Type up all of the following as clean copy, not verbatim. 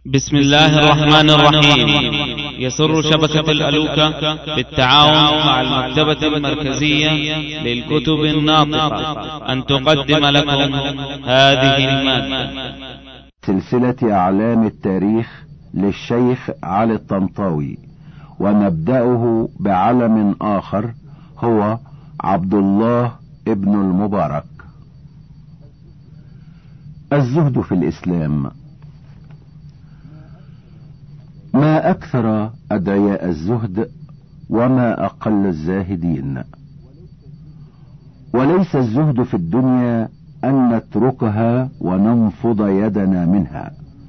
بسم الله الرحمن الرحيم. يسر شبكة الألوكة بالتعاون مع المكتبة المركزية للكتب الناطقة أن تقدم لكم هذه المادة. سلسلة أعلام التاريخ للشيخ علي الطنطاوي، ونبدأه بعلم آخر هو عبد الله ابن المبارك. الزهد في الإسلام. ما أكثر أدعياء الزهد وما أقل الزاهدين. وليس الزهد في الدنيا أن نتركها وننفض يدنا منها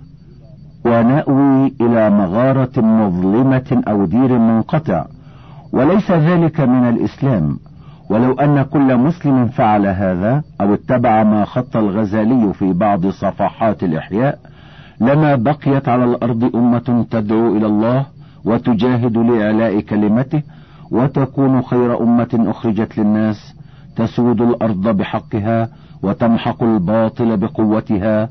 ونأوي إلى مغارة مظلمة أو دير منقطع، وليس ذلك من الإسلام. ولو أن كل مسلم فعل هذا أو اتبع ما خط الغزالي في بعض صفحات الإحياء لما بقيت على الأرض أمة تدعو إلى الله وتجاهد لإعلاء كلمته، وتكون خير أمة أخرجت للناس، تسود الأرض بحقها وتمحق الباطل بقوتها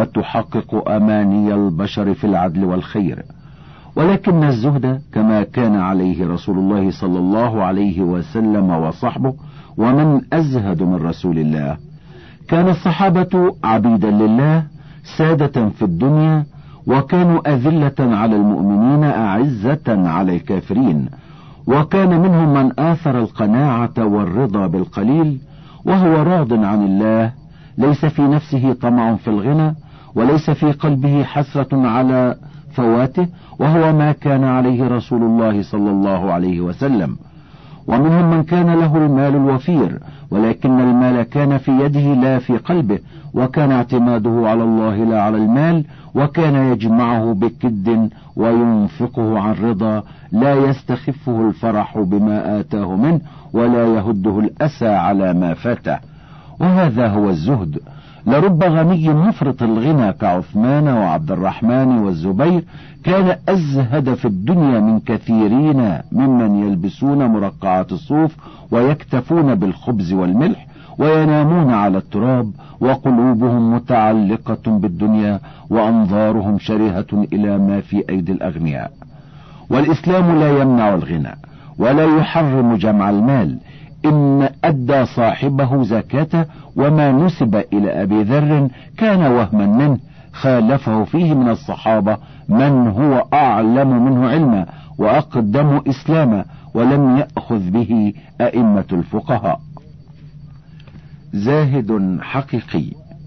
وتحقق أماني البشر في العدل والخير. ولكن الزهد كما كان عليه رسول الله صلى الله عليه وسلم وصحبه، ومن أزهد من رسول الله. كان الصحابة عبيدا لله سادة في الدنيا، وكانوا أذلة على المؤمنين أعزة على الكافرين. وكان منهم من آثر القناعة والرضا بالقليل، وهو راض عن الله، ليس في نفسه طمع في الغنى، وليس في قلبه حسرة على فواته، وهو ما كان عليه رسول الله صلى الله عليه وسلم. ومنهم من كان له المال الوفير، ولكن المال كان في يده لا في قلبه، وكان اعتماده على الله لا على المال، وكان يجمعه بكد وينفقه عن رضا، لا يستخفه الفرح بما آتاه منه، ولا يهده الأسى على ما فاته. وهذا هو الزهد. لرب غني مفرط الغنى كعثمان وعبد الرحمن والزبير كان أزهد في الدنيا من كثيرين ممن يلبسون مرقعات الصوف ويكتفون بالخبز والملح وينامون على التراب، وقلوبهم متعلقة بالدنيا وأنظارهم شرهة إلى ما في أيدي الأغنياء. والإسلام لا يمنع الغنى ولا يحرم جمع المال، إن أدى صاحبه زكاته. وما نسب إلى أبي ذر كان وهما منه، خالفه فيه من الصحابة من هو أعلم منه علما وأقدم إسلاما، ولم يأخذ به أئمة الفقهاء. زاهد حقيقي.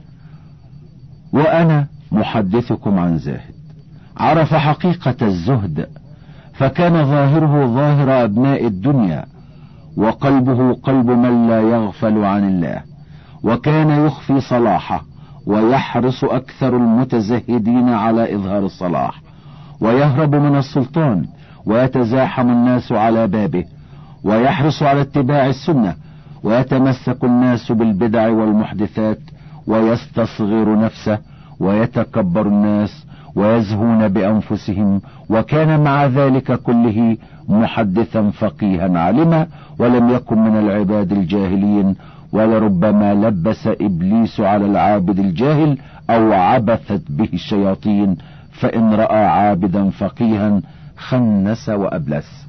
وأنا محدثكم عن زاهد عرف حقيقة الزهد، فكان ظاهره ظاهر أبناء الدنيا، وقلبه قلب من لا يغفل عن الله، وكان يخفي صلاحه، ويحرص أكثر المتزهدين على إظهار الصلاح، ويهرب من السلطان، ويتزاحم الناس على بابه، ويحرص على اتباع السنة، ويتمسك الناس بالبدع والمحدثات، ويستصغر نفسه، ويتكبر الناس، ويزهون بأنفسهم. وكان مع ذلك كله محدثا فقيها عالما، ولم يكن من العباد الجاهلين. ولربما لبس إبليس على العابد الجاهل أو عبثت به الشياطين، فإن رأى عابدا فقيها خنس وأبلس.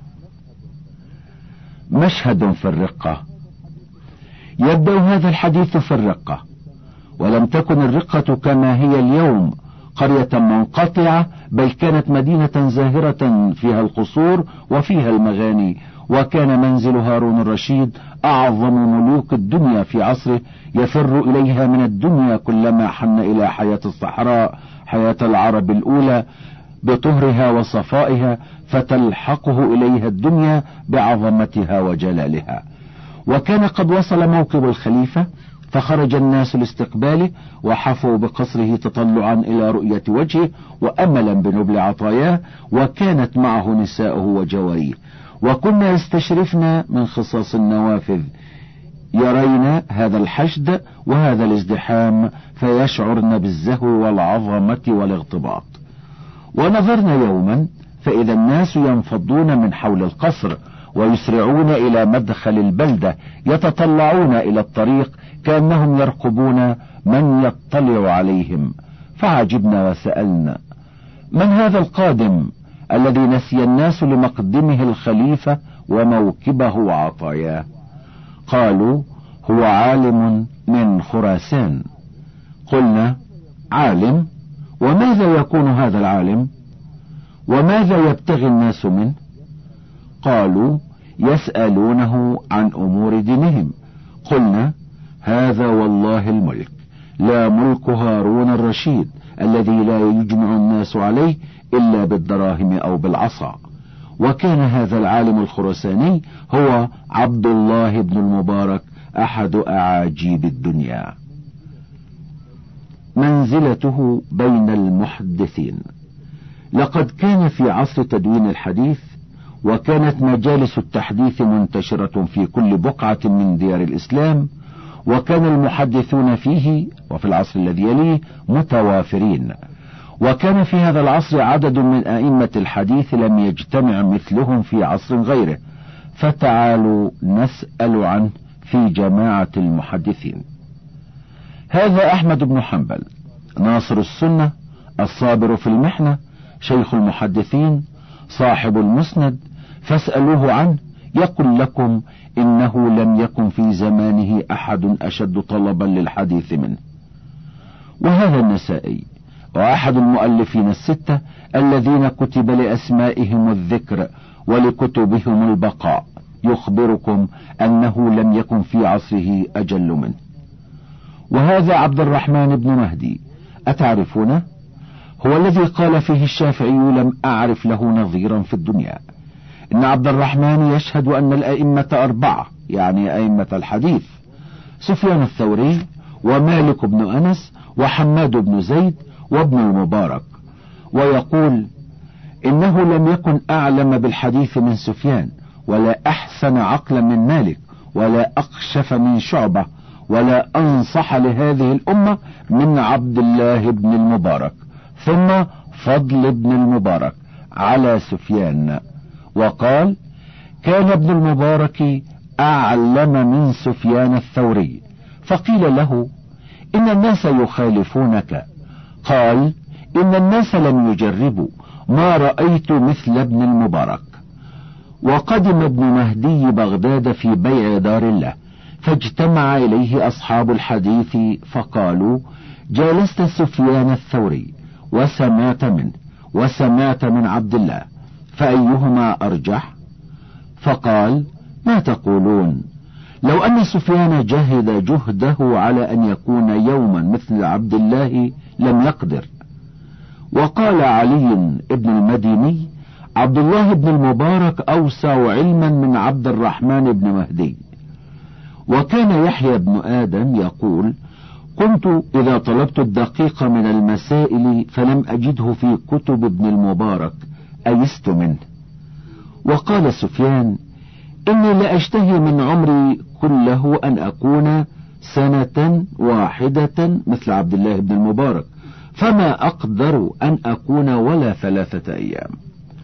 مشهد في الرقة. يبدأ هذا الحديث في الرقة، ولم تكن الرقة كما هي اليوم قرية منقطعة، بل كانت مدينة زاهرة فيها القصور وفيها المغاني. وكان منزل هارون الرشيد أعظم ملوك الدنيا في عصره، يفر إليها من الدنيا كلما حن إلى حياة الصحراء، حياة العرب الأولى بطهرها وصفائها، فتلحقه إليها الدنيا بعظمتها وجلالها. وكان قد وصل موكب الخليفة، فخرج الناس لاستقباله، وحفوا بقصره تطلعا إلى رؤية وجهه وأملا بنبل عطاياه. وكانت معه نساؤه وجواريه، وكنا يستشرفن من خصاص النوافذ، يرين هذا الحشد وهذا الازدحام، فيشعرن بالزهو والعظمة والاغتباط. ونظرنا يوما فإذا الناس ينفضون من حول القصر، ويسرعون إلى مدخل البلدة، يتطلعون إلى الطريق كأنهم يرقبون من يطلع عليهم. فعجبنا وسألنا: من هذا القادم الذي نسي الناس لمقدمه الخليفة وموكبه وعطاياه؟ قالوا: هو عالم من خراسان. قلنا: عالم؟ وماذا يكون هذا العالم؟ وماذا يبتغي الناس منه؟ قالوا: يسألونه عن أمور دينهم. قلنا: هذا والله الملك، لا ملك هارون الرشيد الذي لا يجمع الناس عليه إلا بالدراهم أو بالعصا. وكان هذا العالم الخراساني هو عبد الله بن المبارك، أحد أعاجيب الدنيا. منزلته بين المحدثين. لقد كان في عصر تدوين الحديث، وكانت مجالس التحديث منتشرة في كل بقعة من ديار الإسلام، وكان المحدثون فيه وفي العصر الذي يليه متوافرين، وكان في هذا العصر عدد من أئمة الحديث لم يجتمع مثلهم في عصر غيره، فتعالوا نسأل عنه في جماعة المحدثين. هذا أحمد بن حنبل، ناصر السنة، الصابر في المحنة، شيخ المحدثين، صاحب المسند، فاسألوه عنه يقول لكم إنه لم يكن في زمانه أحد أشد طلبا للحديث منه. وهذا النسائي، وأحد المؤلفين الستة الذين كتب لأسمائهم الذكر ولكتبهم البقاء، يخبركم أنه لم يكن في عصره أجل منه. وهذا عبد الرحمن بن مهدي، أتعرفونه؟ هو الذي قال فيه الشافعي: لم أعرف له نظيرا في الدنيا. إن عبد الرحمن يشهد أن الأئمة أربعة، يعني أئمة الحديث: سفيان الثوري، ومالك بن أنس، وحماد بن زيد، وابن المبارك. ويقول إنه لم يكن أعلم بالحديث من سفيان، ولا أحسن عقلا من مالك، ولا أقشف من شعبة، ولا أنصح لهذه الأمة من عبد الله بن المبارك، ثم فضل بن المبارك على سفيان. وقال: كان ابن المبارك أعلم من سفيان الثوري. فقيل له: إن الناس يخالفونك. قال: إن الناس لم يجربوا، ما رأيت مثل ابن المبارك. وقدم ابن مهدي بغداد في بيع دار الله، فاجتمع إليه أصحاب الحديث فقالوا: جالست سفيان الثوري وسمعت منه وسمعت من عبد الله، فأيهما أرجح؟ فقال: ما تقولون؟ لو أن سفيان جهد جهده على أن يكون يوما مثل عبد الله لم يقدر. وقال علي بن المديني: عبد الله بن المبارك أوسع علما من عبد الرحمن بن مهدي. وكان يحيى بن آدم يقول: كنت إذا طلبت الدقيق من المسائل فلم أجده في كتب ابن المبارك أيست منه. وقال سفيان: إني لأشتهي من عمري كله أن أكون سنة واحدة مثل عبد الله بن المبارك، فما أقدر أن أكون ولا 3 أيام.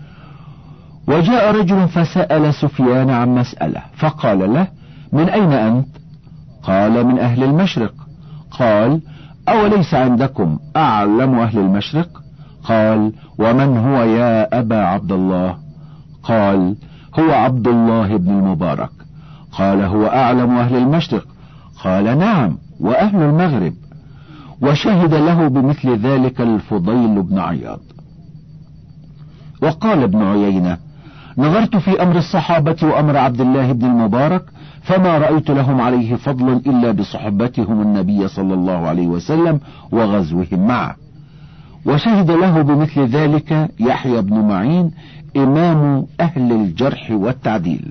وجاء رجل فسأل سفيان عن مسألة، فقال له: من أين أنت؟ قال: من أهل المشرق. قال: أوليس عندكم أعلم أهل المشرق؟ قال: ومن هو يا أبا عبد الله؟ قال: هو عبد الله بن المبارك. قال: هو أعلم أهل المشرق؟ قال: نعم، وأهل المغرب. وشهد له بمثل ذلك الفضيل بن عياض. وقال ابن عيينة: نظرت في أمر الصحابة وأمر عبد الله بن المبارك، فما رأيت لهم عليه فضل إلا بصحبتهم النبي صلى الله عليه وسلم وغزوهم معه. وشهد له بمثل ذلك يحيى بن معين إمام أهل الجرح والتعديل.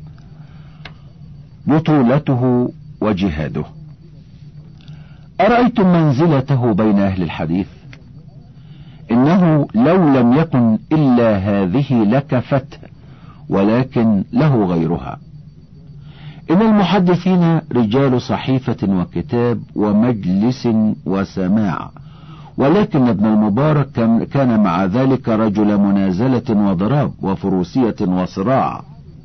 بطولته وجهاده. أرأيتم منزلته بين أهل الحديث؟ إنه لو لم يكن إلا هذه لكفته، ولكن له غيرها. إن المحدثين رجال صحيفة وكتاب ومجلس وسماع، ولكن ابن المبارك كان مع ذلك رجل منازلة وضراب وفروسية وصراع.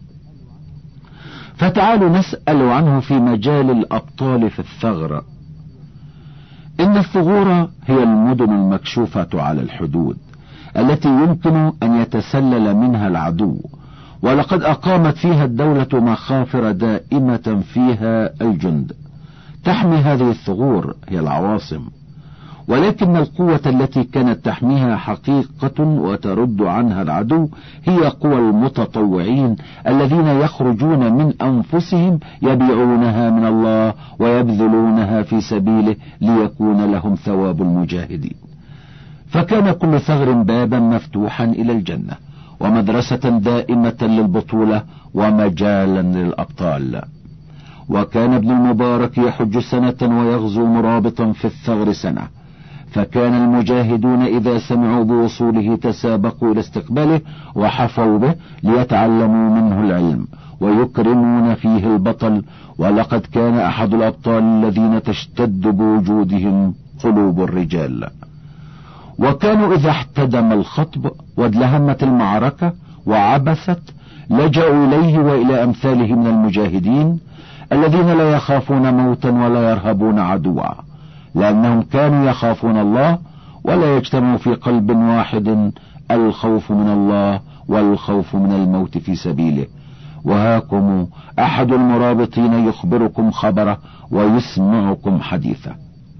فتعالوا نسأل عنه في مجال الأبطال في الثغر. إن الثغور هي المدن المكشوفة على الحدود، التي يمكن أن يتسلل منها العدو، ولقد أقامت فيها الدولة مخافر دائمة فيها الجند تحمي هذه الثغور هي العواصم، ولكن القوة التي كانت تحميها حقيقة وترد عنها العدو هي قوى المتطوعين الذين يخرجون من أنفسهم يبيعونها من الله ويبذلونها في سبيله ليكون لهم ثواب المجاهدين. فكان كل ثغر بابا مفتوحا إلى الجنة ومدرسة دائمة للبطولة ومجالا للأبطال. وكان ابن المبارك يحج سنة ويغزو مرابطا في الثغر سنة، فكان المجاهدون إذا سمعوا بوصوله تسابقوا إلى استقباله وحفوا به ليتعلموا منه العلم ويكرمون فيه البطل، ولقد كان أحد الأبطال الذين تشتد بوجودهم قلوب الرجال. وكانوا إذا احتدم الخطب وادلهمت المعركة وعبثت لجأوا إليه وإلى أمثاله من المجاهدين الذين لا يخافون موتا ولا يرهبون عدوا، لأنهم كانوا يخافون الله ولا يجتمع في قلب واحد الخوف من الله والخوف من الموت في سبيله. وهاكم أحد المرابطين يخبركم خبره ويسمعكم حديثه.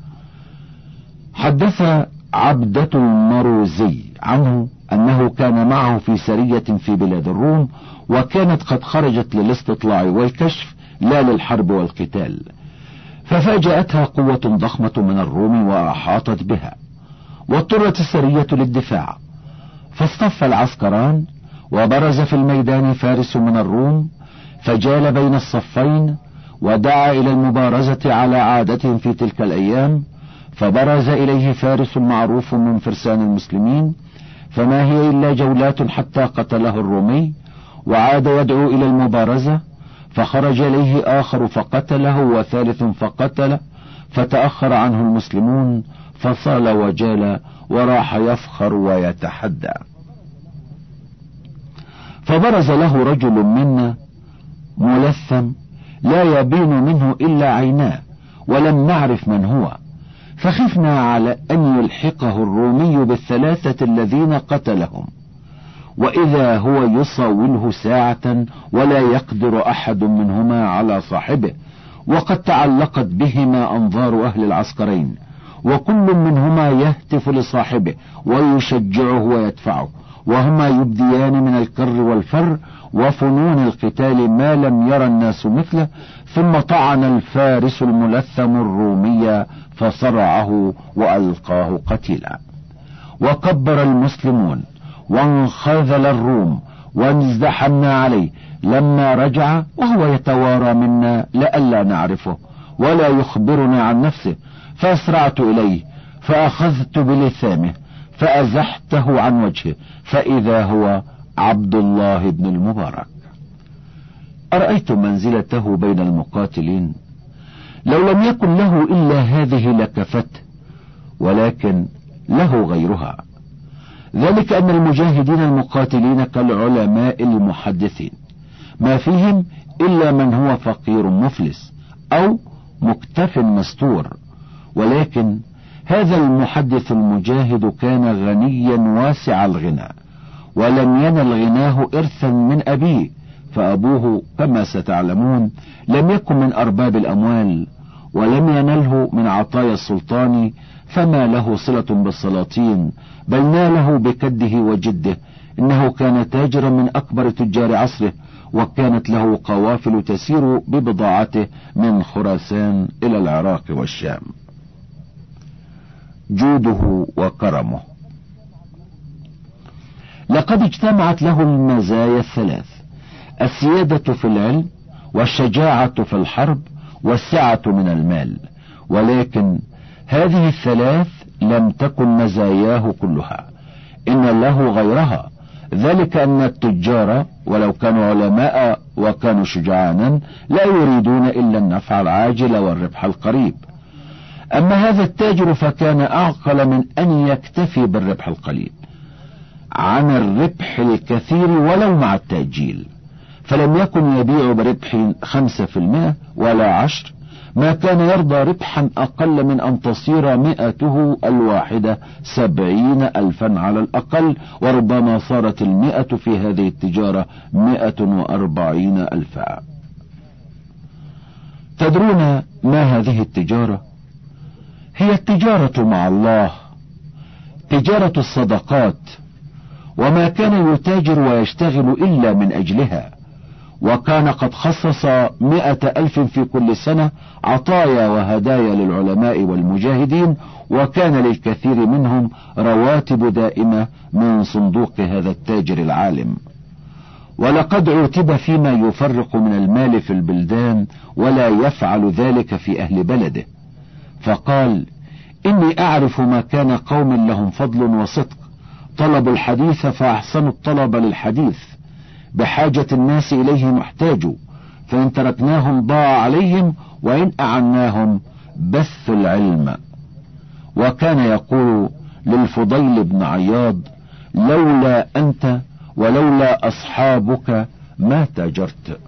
حدث عبدة المروزي عنه أنه كان معه في سرية في بلاد الروم، وكانت قد خرجت للاستطلاع والكشف لا للحرب والقتال، ففاجأتها قوة ضخمة من الروم وأحاطت بها، واضطرت السرية للدفاع، فاصطف العسكران وبرز في الميدان فارس من الروم فجال بين الصفين ودعا إلى المبارزة على عادته في تلك الأيام، فبرز إليه فارس معروف من فرسان المسلمين، فما هي إلا جولات حتى قتله الرومي، وعاد يدعو إلى المبارزة، فخرج إليه آخر فقتله وثالث فقتله، فتأخر عنه المسلمون فصال وجال وراح يفخر ويتحدى. فبرز له رجل منا ملثم لا يبين منه إلا عيناه ولم نعرف من هو، فخفنا على أن يلحقه الرومي بالثلاثة الذين قتلهم، وإذا هو يصاوله ساعة ولا يقدر أحد منهما على صاحبه، وقد تعلقت بهما أنظار أهل العسكرين، وكل منهما يهتف لصاحبه ويشجعه ويدفعه، وهما يبديان من الكر والفر وفنون القتال ما لم يرى الناس مثله. ثم طعن الفارس الملثم الرومي فصرعه وألقاه قتيلا، وكبر المسلمون وانخذل الروم وازدحمنا عليه لما رجع وهو يتوارى منا لئلا نعرفه ولا يخبرنا عن نفسه، فأسرعت إليه فأخذت بلثامه فأزحته عن وجهه فإذا هو عبد الله بن المبارك. أرأيت منزلته بين المقاتلين، لو لم يكن له إلا هذه لكفته، ولكن له غيرها، ذلك أن المجاهدين المقاتلين كالعلماء المحدثين ما فيهم إلا من هو فقير مفلس أو مكتف مستور، ولكن هذا المحدث المجاهد كان غنيا واسع الغنى، ولم ينل غناه إرثا من أبيه، فأبوه كما ستعلمون لم يكن من أرباب الأموال، ولم ينله من عطايا السلطان، فما له صلة بالسلاطين، بل ناله بكده وجده. إنه كان تاجرا من أكبر تجار عصره، وكانت له قوافل تسير ببضاعته من خراسان إلى العراق والشام. جوده وكرمه. لقد اجتمعت له المزايا الثلاث: السيادة في العلم، والشجاعة في الحرب، والسعة من المال، ولكن هذه الثلاث لم تكن مزاياه كلها، إن له غيرها، ذلك أن التجار ولو كانوا علماء وكانوا شجعانا لا يريدون إلا النفع العاجل والربح القريب. أما هذا التاجر فكان أعقل من أن يكتفي بالربح القليل عن الربح الكثير ولو مع التأجيل، فلم يكن يبيع بربح 5% ولا 10، ما كان يرضى ربحا أقل من أن تصير 100 الواحدة 70,000 على الأقل، وربما صارت 100 في هذه التجارة 140,000. تدرون ما هذه التجارة؟ هي التجارة مع الله، تجارة الصدقات، وما كان يتاجر ويشتغل إلا من أجلها. وكان قد خصص 100,000 في كل سنة عطايا وهدايا للعلماء والمجاهدين، وكان للكثير منهم رواتب دائمة من صندوق هذا التاجر العالم. ولقد عوتب فيما يفرق من المال في البلدان ولا يفعل ذلك في أهل بلده، فقال: إني أعرف ما كان قوم لهم فضل وصدق، طلبوا الحديث فأحسنوا الطلب للحديث، بحاجة الناس إليه محتاجوا، فإن تركناهم ضاع عليهم، وإن أعناهم بث العلم. وكان يقول للفضيل بن عياض: لولا أنت ولولا أصحابك ما تاجرت.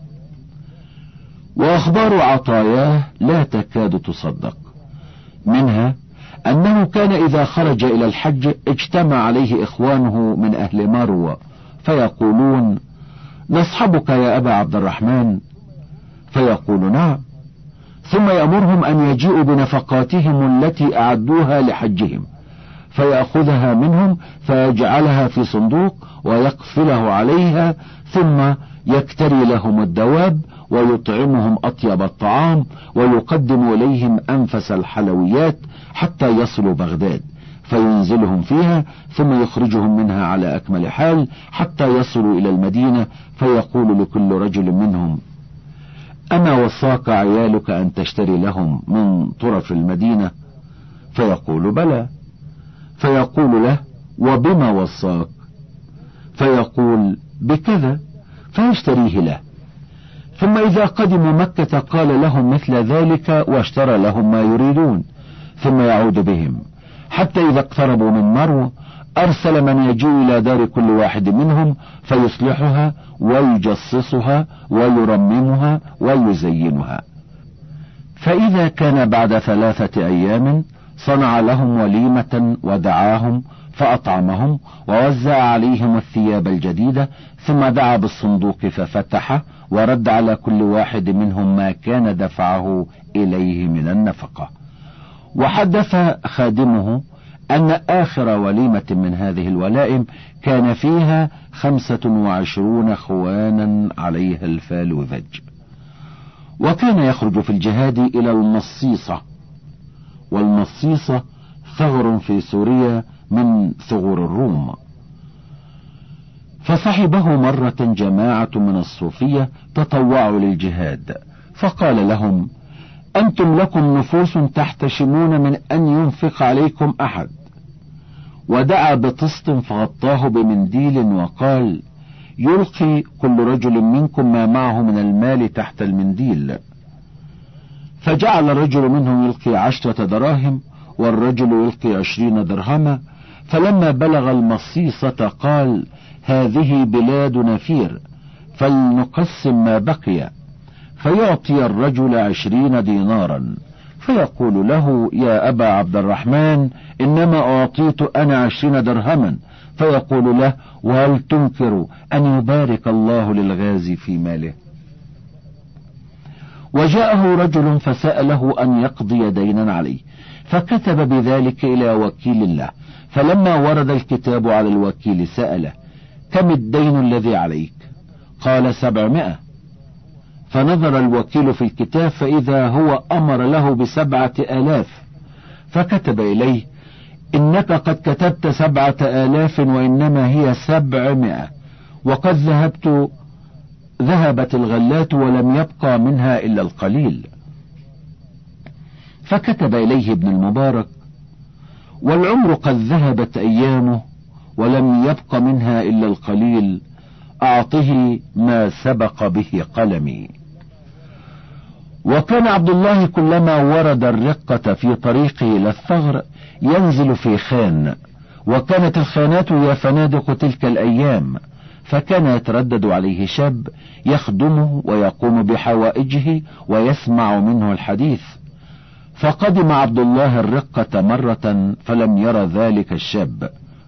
وأخبار عطاياه لا تكاد تصدق، منها أنه كان إذا خرج إلى الحج اجتمع عليه إخوانه من أهل مروة فيقولون: نصحبك يا أبا عبد الرحمن؟ فيقول: نعم. ثم يأمرهم أن يجيئوا بنفقاتهم التي أعدوها لحجهم، فيأخذها منهم فيجعلها في صندوق ويقفله عليها، ثم يكتري لهم الدواب ويطعمهم أطيب الطعام، ويقدم إليهم أنفس الحلويات حتى يصلوا بغداد، فينزلهم فيها ثم يخرجهم منها على أكمل حال حتى يصلوا إلى المدينة، فيقول لكل رجل منهم: أما وصاك عيالك أن تشتري لهم من طرف المدينة؟ فيقول: بلى. فيقول له: وبما وصاك؟ فيقول: بكذا، فيشتريه له. ثم إذا قدموا مكة قال لهم مثل ذلك واشترى لهم ما يريدون، ثم يعود بهم حتى إذا اقتربوا من مروة أرسل من يجيء إلى دار كل واحد منهم فيصلحها ويجصصها ويرممها ويزينها. فإذا كان بعد 3 أيام صنع لهم وليمة ودعاهم فأطعمهم ووزع عليهم الثياب الجديدة، ثم دعا بالصندوق ففتحه ورد على كل واحد منهم ما كان دفعه إليه من النفقة. وحدث خادمه أن آخر وليمة من هذه الولائم كان فيها 25 خوانا عليها الفالوذج. وكان يخرج في الجهاد إلى المصيصة، والمصيصة ثغر في سوريا من ثغور الروم. فصحبه مرة جماعة من الصوفية تطوعوا للجهاد، فقال لهم: أنتم لكم نفوس تحتشمون من أن ينفق عليكم أحد. ودعا بطست فغطاه بمنديل وقال: يلقي كل رجل منكم ما معه من المال تحت المنديل. فجعل الرجل منهم يلقي 10 دراهم والرجل يلقي 20 درهما. فلما بلغ المصيصة قال: هذه بلاد نفير، فلنقسم ما بقي. فيعطي الرجل 20 دينارا، فيقول له: يا أبا عبد الرحمن، إنما أعطيت أنا 20 درهما. فيقول له: وهل تنكر أن يبارك الله للغازي في ماله؟ وجاءه رجل فسأله أن يقضي دينا عليه، فكتب بذلك إلى وكيل الله. فلما ورد الكتاب على الوكيل سأله: كم الدين الذي عليك؟ قال: 700. فنظر الوكيل في الكتاب فإذا هو أمر له ب7,000، فكتب إليه: إنك قد كتبت 7,000 وإنما هي 700، وقد ذهبت الغلات ولم يبقى منها إلا القليل. فكتب إليه ابن المبارك: والعمر قد ذهبت أيامه ولم يبق منها إلا القليل، أعطه ما سبق به قلمي. وكان عبد الله كلما ورد الرقة في طريقه إلى الثغر ينزل في خان، وكانت الخانات هي فنادق تلك الأيام، فكان يتردد عليه شاب يخدمه ويقوم بحوائجه ويسمع منه الحديث. فقدم عبد الله الرقة مرة فلم ير ذلك الشاب،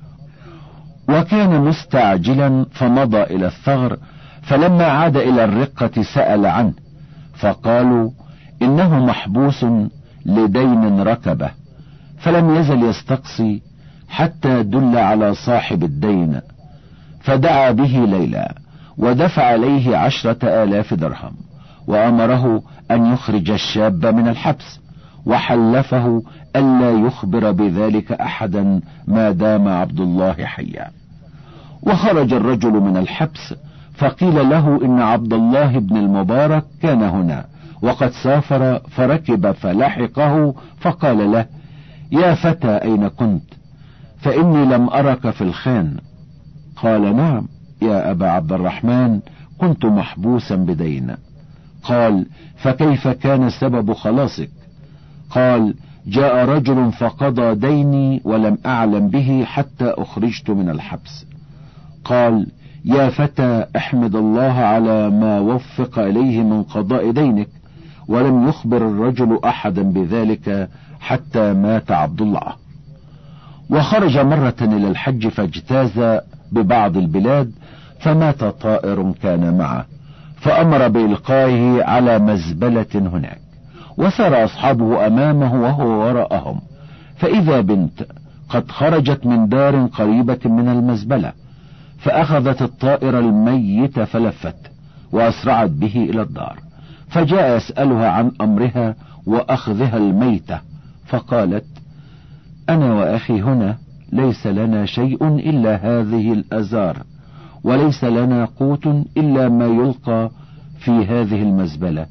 وكان مستعجلا فمضى إلى الثغر، فلما عاد إلى الرقة سأل عنه، فقالوا إنه محبوس لدين ركبه، فلم يزل يستقصي حتى دل على صاحب الدين، فدعا به ليلى ودفع عليه 10,000 درهم، وأمره أن يخرج الشاب من الحبس، وحلفه ألا يخبر بذلك أحدا ما دام عبد الله حيا. وخرج الرجل من الحبس، فقيل له إن عبد الله بن المبارك كان هنا وقد سافر، فركب فلحقه، فقال له: يا فتى أين كنت؟ فإني لم أرك في الخان. قال: نعم يا أبا عبد الرحمن، كنت محبوسا بدين. قال: فكيف كان سبب خلاصك؟ قال: جاء رجل فقضى ديني ولم أعلم به حتى أخرجت من الحبس. قال: يا فتى احمد الله على ما وفق إليه من قضاء دينك. ولم يخبر الرجل أحدا بذلك حتى مات عبد الله. وخرج مرة إلى الحج فاجتاز ببعض البلاد، فمات طائر كان معه، فأمر بإلقائه على مزبلة هناك، وسار أصحابه أمامه وهو وراءهم، فإذا بنت قد خرجت من دار قريبة من المزبلة، فأخذت الطائر الميت فلفت وأسرعت به إلى الدار، فجاء يسألها عن أمرها وأخذها الميتة، فقالت: أنا وأخي هنا ليس لنا شيء إلا هذه الأزار، وليس لنا قوت إلا ما يلقى في هذه المزبلة،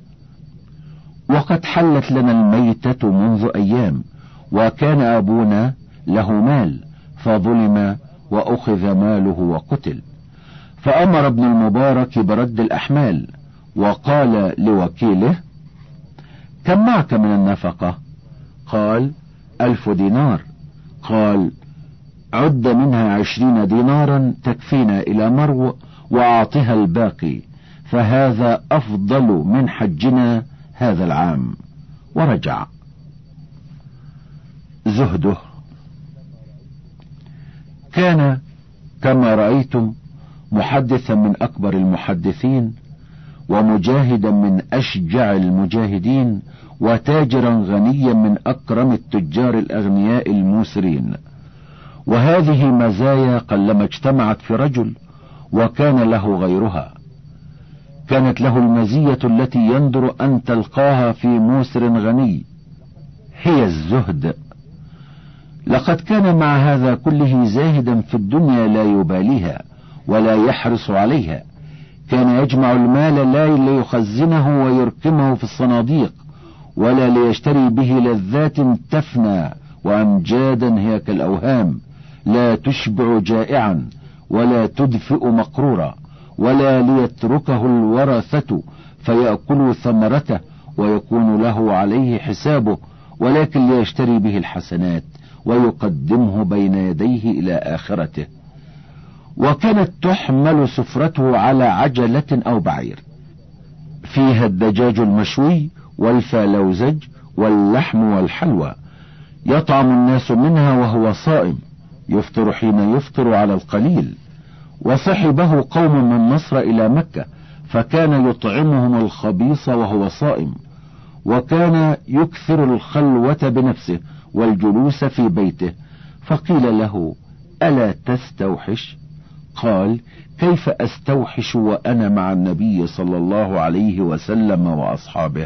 وقد حلت لنا الميتة منذ أيام، وكان أبونا له مال فظلم وأخذ ماله وقتل. فأمر ابن المبارك برد الأحمال، وقال لوكيله: كم معك من النفقة؟ قال: 1000 دينار. قال: عد منها 20 دينارا تكفينا إلى مرو، وأعطها الباقي، فهذا أفضل من حجنا هذا العام. ورجع. زهده. كان كما رأيتم محدثا من أكبر المحدثين، ومجاهدا من أشجع المجاهدين، وتاجرا غنيا من أكرم التجار الأغنياء الموسرين. وهذه مزايا قلما اجتمعت في رجل وكان له غيرها. كانت له المزية التي يندر أن تلقاها في موسر غني، هي الزهد. لقد كان مع هذا كله زاهدا في الدنيا لا يباليها ولا يحرص عليها. كان يجمع المال لا ليخزنه ويركمه في الصناديق، ولا ليشتري به لذات تفنى وأمجادا هي كالأوهام، لا تشبع جائعا ولا تدفئ مقرورا، ولا ليتركه الورثة فيأكلوا ثمرته ويكون له عليه حسابه، ولكن ليشتري به الحسنات ويقدمه بين يديه إلى آخرته. وكانت تحمل سفرته على عجلة أو بعير، فيها الدجاج المشوي والفالوزج واللحم والحلوى، يطعم الناس منها وهو صائم، يفطر حين يفطر على القليل. وصحبه قوم من مصر إلى مكة، فكان يطعمهم الخبيث وهو صائم، وكان يكثر الخلوة بنفسه والجلوس في بيته. فقيل له: ألا تستوحش؟ قال: كيف أستوحش وأنا مع النبي صلى الله عليه وسلم وأصحابه؟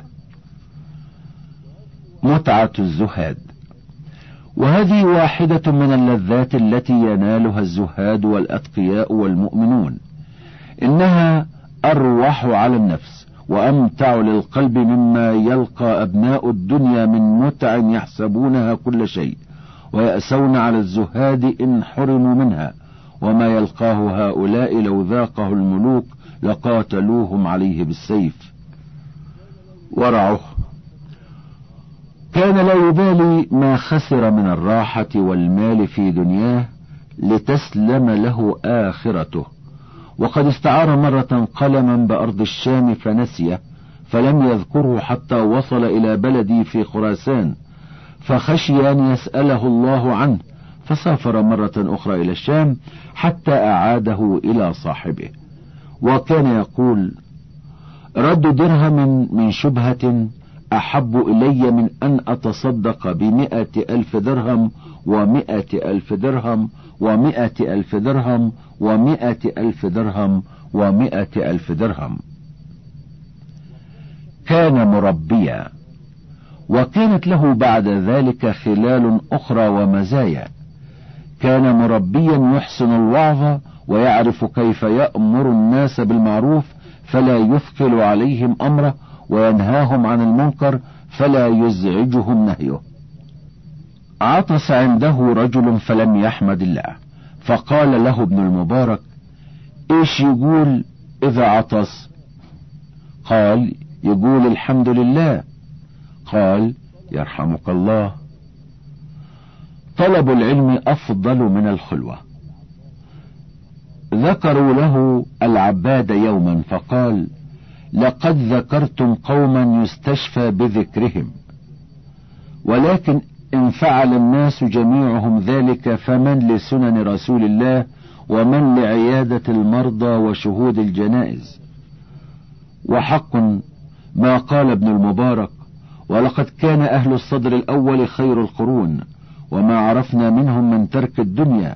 متعة الزهاد. وهذه واحدة من اللذات التي ينالها الزهاد والأتقياء والمؤمنون، إنها أروح على النفس وأمتع للقلب مما يلقى أبناء الدنيا من متع يحسبونها كل شيء، ويأسون على الزهاد إن حرموا منها. وما يلقاه هؤلاء لو ذاقه الملوك لقاتلوهم عليه بالسيف. ورعه. كان لا يبالي ما خسر من الراحة والمال في دنياه لتسلم له آخرته، وقد استعار مرة قلما بأرض الشام فنسيه، فلم يذكره حتى وصل إلى بلدي في خراسان، فخشي أن يسأله الله عنه، فسافر مرة أخرى إلى الشام حتى أعاده إلى صاحبه. وكان يقول: رد درهم من شبهة أحب إلي من أن أتصدق ب100,000 درهم و100,000 درهم و100,000 درهم و100,000 درهم و100,000 درهم. كان مربيا، وكانت له بعد ذلك خلال أخرى ومزايا. كان مربيا يحسن الوعظ، ويعرف كيف يأمر الناس بالمعروف فلا يثقل عليهم أمره، وينهاهم عن المنكر فلا يزعجهم نهيه. عطس عنده رجل فلم يحمد الله، فقال له ابن المبارك: ايش يقول اذا عطس؟ قال: يقول الحمد لله. قال: يرحمك الله. طلب العلم أفضل من الخلوة. ذكروا له العباد يوما فقال: لقد ذكرتم قوما يستشفى بذكرهم، ولكن إن فعل الناس جميعهم ذلك فمن لسنن رسول الله ومن لعيادة المرضى وشهود الجنائز. وحق ما قال ابن المبارك: ولقد كان أهل الصدر الأول خير القرون، وما عرفنا منهم من ترك الدنيا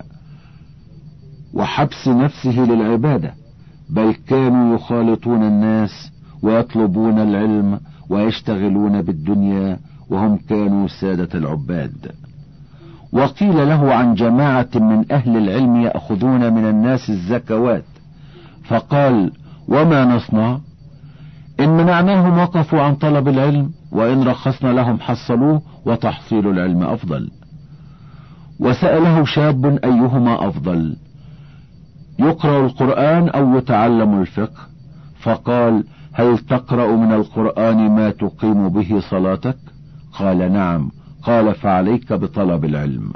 وحبس نفسه للعبادة، بل كانوا يخالطون الناس ويطلبون العلم ويشتغلون بالدنيا، وهم كانوا سادة العباد. وقيل له عن جماعة من أهل العلم يأخذون من الناس الزكوات، فقال: وما نصنع؟ إن منعناهم وقفوا عن طلب العلم، وإن رخصنا لهم حصلوه، وتحصيل العلم أفضل. وسأله شاب: أيهما أفضل، يقرأ القرآن أو يتعلم الفقه؟ فقال: هل تقرأ من القرآن ما تقيم به صلاتك؟ قال: نعم. قال: فعليك بطلب العلم.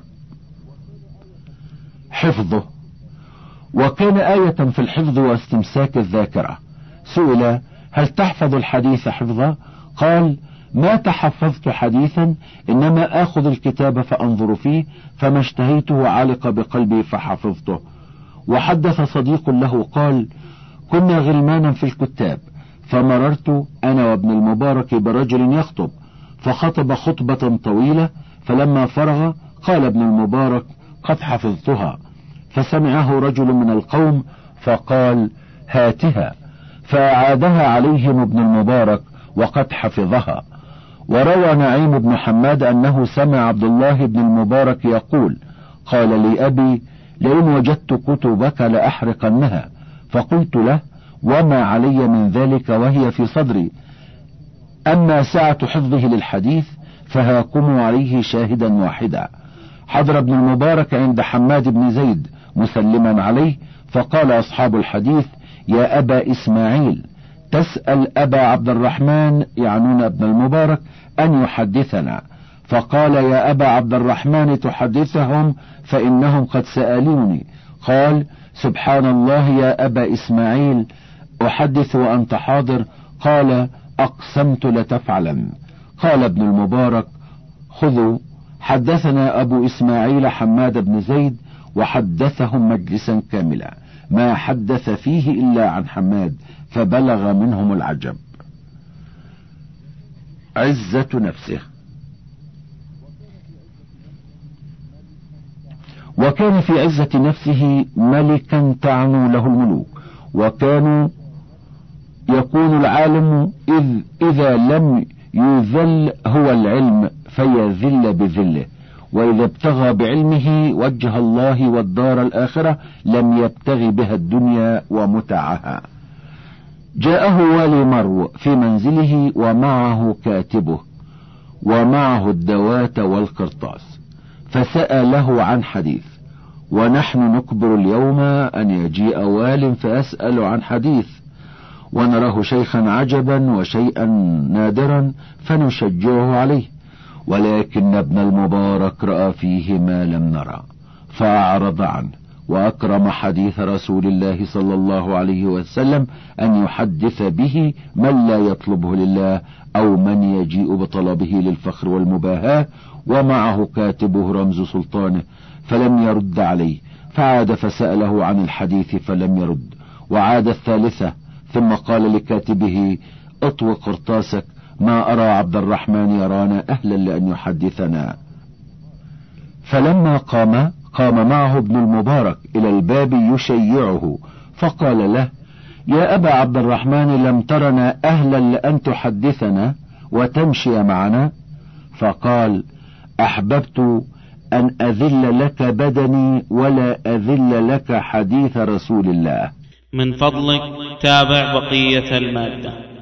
حفظه. وكان آية في الحفظ واستمساك الذاكرة. سئل: هل تحفظ الحديث حفظا؟ قال: ما تحفظت حديثا، إنما آخذ الكتاب فأنظر فيه، فما اشتهيته علق بقلبي فحفظته. وحدث صديق له قال: كنا غلمانا في الكتاب، فمررت أنا وابن المبارك برجل يخطب، فخطب خطبة طويلة، فلما فرغ قال ابن المبارك: قد حفظتها. فسمعه رجل من القوم فقال: هاتها، فأعادها عليهم ابن المبارك وقد حفظها. وروى نعيم بن حماد أنه سمع عبد الله بن المبارك يقول: قال لي أبي: لئن وجدت كتبك لأحرقنها. فقلت له: وما علي من ذلك وهي في صدري؟ أما سعة حفظه للحديث فهاكم عليه شاهدا واحدا. حضر ابن المبارك عند حماد بن زيد مسلما عليه، فقال أصحاب الحديث: يا أبا إسماعيل، تسأل أبا عبد الرحمن، يعنون ابن المبارك، أن يحدثنا. فقال: يا أبا عبد الرحمن تحدثهم فإنهم قد سألوني. قال: سبحان الله يا أبا إسماعيل، أحدث وأنت حاضر؟ قال: أقسمت لتفعلا. قال ابن المبارك: خذوا. حدثنا أبو إسماعيل حماد بن زيد، وحدثهم مجلسا كاملا ما حدث فيه إلا عن حماد، فبلغ منهم العجب. عزة نفسه. وكان في عزة نفسه ملكا تعنو له الملوك، وكانوا يكون العالم إذا لم يذل هو العلم فيذل بذله، وإذا ابتغى بعلمه وجه الله والدار الآخرة لم يبتغي بها الدنيا ومتعها. جاءه والي مرو في منزله ومعه كاتبه ومعه الدوات والقرطاس، فسأله عن حديث، ونحن نكبر اليوم أن يجيء وال فأسأل عن حديث، ونراه شيخا عجبا وشيئا نادرا فنشجعه عليه، ولكن ابن المبارك رأى فيه ما لم نرى فأعرض عنه، وأكرم حديث رسول الله صلى الله عليه وسلم أن يحدث به من لا يطلبه لله أو من يجيء بطلبه للفخر والمباهاة ومعه كاتبه رمز سلطانه، فلم يرد عليه، فعاد فسأله عن الحديث فلم يرد، وعاد الثالثة ثم قال لكاتبه: اطوي قرطاسك، ما أرى عبد الرحمن يرانا أهلا لأن يحدثنا. فلما قام معه ابن المبارك إلى الباب يشيعه، فقال له: يا أبا عبد الرحمن، لم ترنا أهلا لأن تحدثنا وتمشي معنا؟ فقال: أحببت أن أذل لك بدني ولا أذل لك حديث رسول الله. من فضلك تابع بقية المادة.